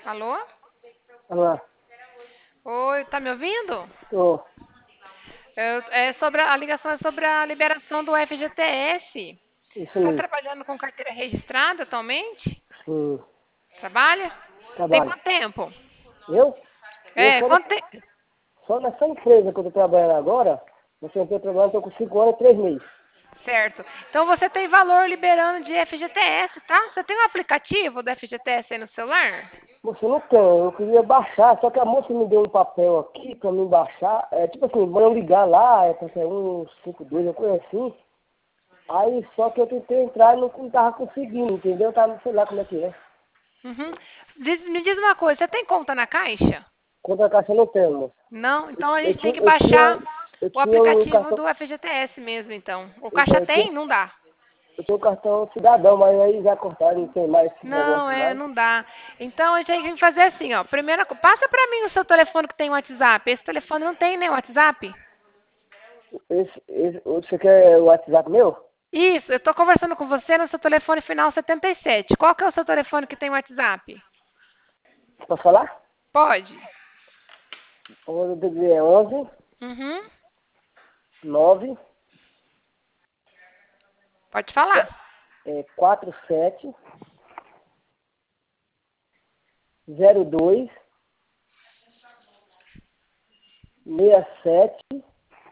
Alô? Olá, Oi, tá me ouvindo? tô. A ligação é sobre a liberação do FGTS. Isso Está mesmo. trabalhando com carteira registrada atualmente? Sim, Trabalha? Tem trabalho. quanto tempo? Eu? Eu É, só, quanto tempo? só nessa empresa que eu tô trabalhando agora, eu tô trabalhando, tô com 5 anos e 3 meses. Certo. Então você tem valor liberando de FGTS, tá? Você tem um aplicativo do FGTS aí no celular? Você não tem, eu queria baixar, só que a moça me deu um papel aqui pra mim baixar. É tipo assim, vou eu ligar lá, é pra ser 152, uma coisa assim. Aí só que eu tentei entrar e não tava conseguindo, entendeu? Tava, sei lá como é que é. Uhum. Me diz uma coisa, você tem conta na Caixa? Contra a caixa eu não tenho, moça. Não? Então a Eu gente tem tinha, que eu baixar tinha, eu o tinha um aplicativo cartão, do FGTS mesmo, então. O então, Caixa tem? Não dá. eu tenho um cartão cidadão, mas aí já cortaram, não tem mais esse Não, negócio mais. não dá. Então a gente tem que fazer assim, ó. Passa pra mim o seu telefone que tem WhatsApp. Esse telefone não tem nem WhatsApp? Você quer o WhatsApp meu? Isso, eu tô conversando com você no seu telefone final 77. Qual que é o seu telefone que tem WhatsApp? Posso falar? Pode. O DDD é 11 Uhum. 9 Pode falar. 47 02 67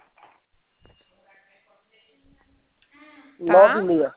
Tá? 96.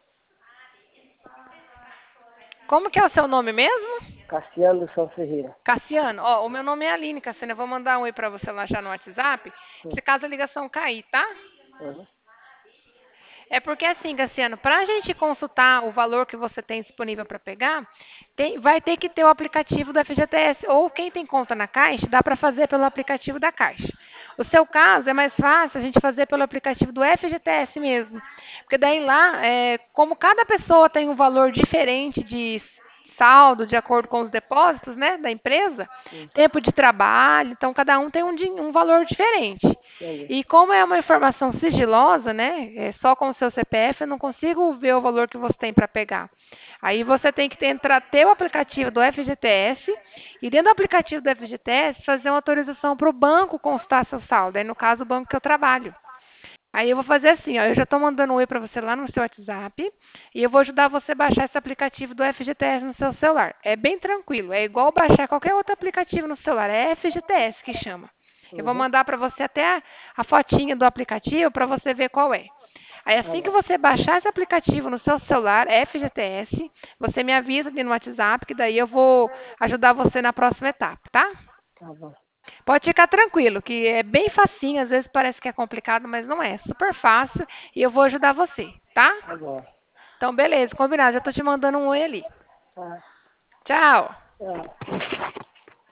Como que é o seu nome mesmo? Cassiano do São Ferreira. Cassiano. Ó, o meu nome é Aline, Cassiano. Eu vou mandar um oi pra você lá já no WhatsApp. Hum, Se caso a ligação cair, tá? uhum. É porque assim, Cassiano, para a gente consultar o valor que você tem disponível para pegar, vai ter que ter o aplicativo do FGTS. Ou quem tem conta na Caixa, dá para fazer pelo aplicativo da Caixa. O seu caso é mais fácil a gente fazer pelo aplicativo do FGTS mesmo. Porque daí lá, como cada pessoa tem um valor diferente de saldo de acordo com os depósitos, né, da empresa, Hum, tempo de trabalho, então cada um tem um valor diferente. entendi. E como é uma informação sigilosa, né, só com o seu CPF, eu não consigo ver o valor que você tem para pegar. Aí você tem que ter o aplicativo do FGTS e dentro do aplicativo do FGTS fazer uma autorização para o banco constar seu saldo. Aí no caso o banco que eu trabalho. Aí eu vou fazer assim, ó, eu já estou mandando um oi para você lá no seu WhatsApp e eu vou ajudar você a baixar esse aplicativo do FGTS no seu celular. É bem tranquilo, é igual baixar qualquer outro aplicativo no celular, é FGTS que chama. Eu vou Uhum. mandar para você até a fotinha do aplicativo para você ver qual é. Aí Tá assim que bom. você baixar esse aplicativo no seu celular, FGTS, você me avisa ali no WhatsApp que daí eu vou ajudar você na próxima etapa, tá? Tá bom. Pode ficar tranquilo, que é bem facinho, às vezes parece que é complicado, mas não é. Super fácil e eu vou ajudar você, tá? Tá bom. Então, beleza, combinado. Já tô te mandando um oi ali. Tá. Tchau. Tá.